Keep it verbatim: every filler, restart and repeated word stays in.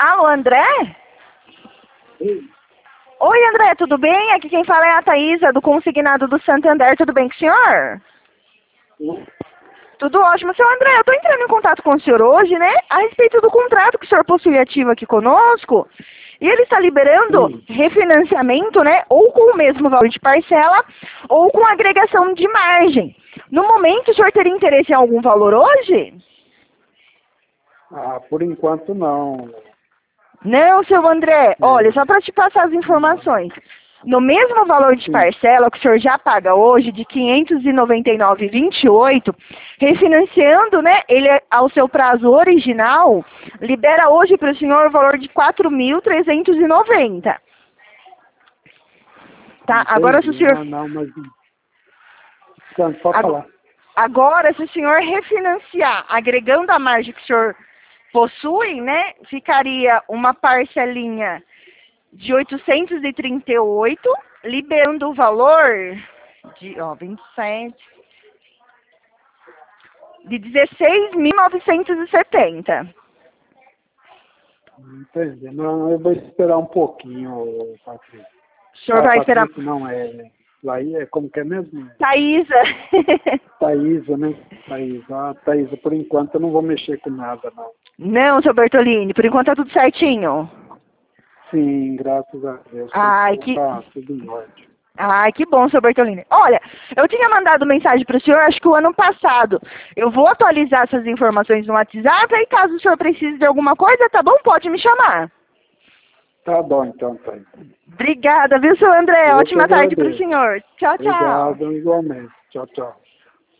Alô, André? Sim. Oi, André, tudo bem? Aqui quem fala é a Thaísa, do Consignado do Santander. Tudo bem com o senhor? Sim. Tudo ótimo. Seu André, eu estou entrando em contato com o senhor hoje, né? A respeito do contrato que o senhor possui ativo aqui conosco. E ele está liberando Sim. refinanciamento, né? Ou com o mesmo valor de parcela, ou com agregação de margem. No momento, o senhor teria interesse em algum valor hoje? Ah, por enquanto não. Não, seu André, olha, É, só para te passar as não. informações. No mesmo valor de Sim. parcela que o senhor já paga hoje, de quinhentos e noventa e nove reais e vinte e oito centavos, refinanciando, né, ele ao seu prazo original, libera hoje para o senhor o valor de quatro mil trezentos e noventa reais. Tá, agora se o Entendi. senhor... Ah, não, mas... Então, pode ag- falar. Agora, se o senhor refinanciar, agregando a margem que o senhor possui, né, ficaria uma parcelinha de oitocentos e trinta e oito, liberando o valor de, ó, vinte e sete, de dezesseis mil novecentos e setenta. Entendi. Não, eu vou esperar um pouquinho, Patrícia. O senhor Ah, vai esperar... Patrícia não é... Laí é como que é mesmo? Thaísa. Thaísa, né? Thaísa. Ah, Thaísa, por enquanto eu não vou mexer com nada, não. Não, seu Bertolini, por enquanto tá tudo certinho. Sim, graças a Deus. Ai, que... Tá tudo em ordem. Ai, que bom, seu Bertolini. Olha, eu tinha mandado mensagem para o senhor, acho que o ano passado. Eu vou atualizar essas informações no WhatsApp, aí caso o senhor precise de alguma coisa, tá bom? Pode me chamar. Tá bom, então, Thaísa. Obrigada, viu, seu André? Eu que Ótima tarde para o agradeço. senhor. Tchau, tchau. Obrigado, igualmente. Tchau, tchau.